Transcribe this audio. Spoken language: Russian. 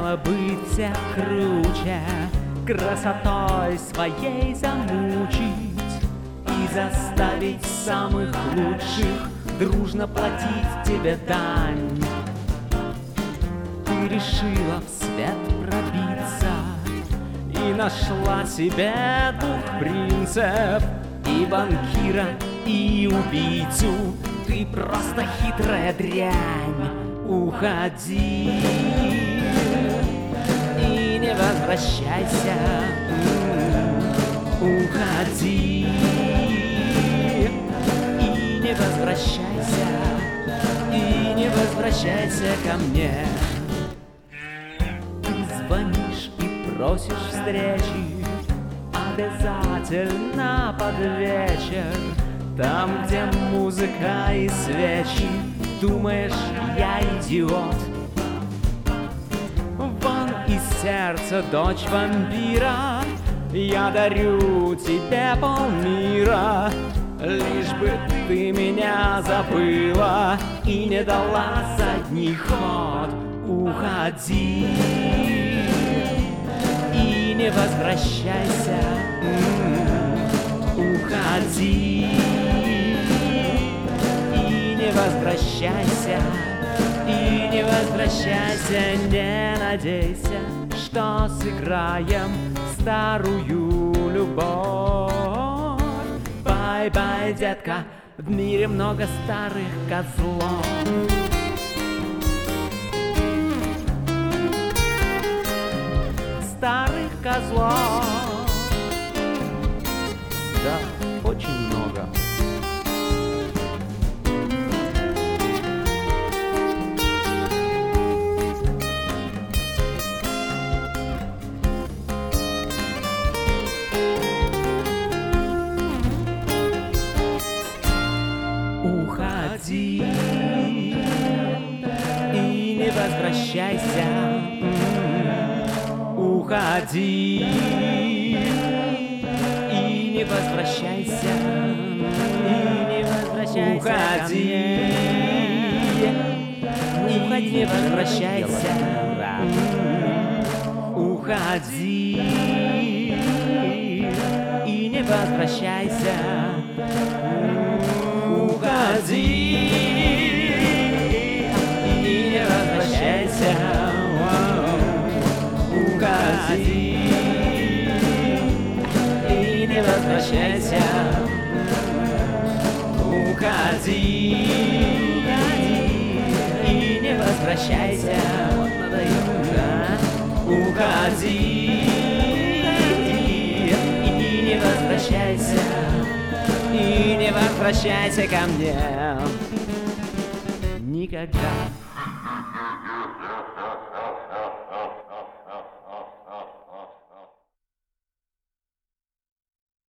хотела быть всех круче, красотой своей замучить и заставить самых лучших дружно платить тебе дань. Ты решила в свет пробиться и нашла себе двух принцев, и банкира, и убийцу. Ты просто хитрая дрянь. Уходи и не возвращайся. Уходи и не возвращайся. И не возвращайся ко мне. Ты звонишь и просишь встречи, обязательно под вечер, там, где музыка и свечи. Думаешь, я идиот? Вон из сердца дочь вампира, я дарю тебе полмира, лишь бы ты меня забыла и не дала задний ход. Уходи и не возвращайся. Уходи и не возвращайся. И не возвращайся, не надейся, что сыграем старую любовь. Бай-бай, детка, в мире много старых козлов. Старых козлов. Да, очень много. Уходи и не возвращайся. Уходи и не возвращайся. И не возвращайся. Уходи и не возвращайся. Уходи и не возвращайся. Уходи и не возвращайся. Уходи и не возвращайся. Уходи и не возвращайся. Вот надоело. Уходи и не возвращайся. И не возвращайся ко мне никогда.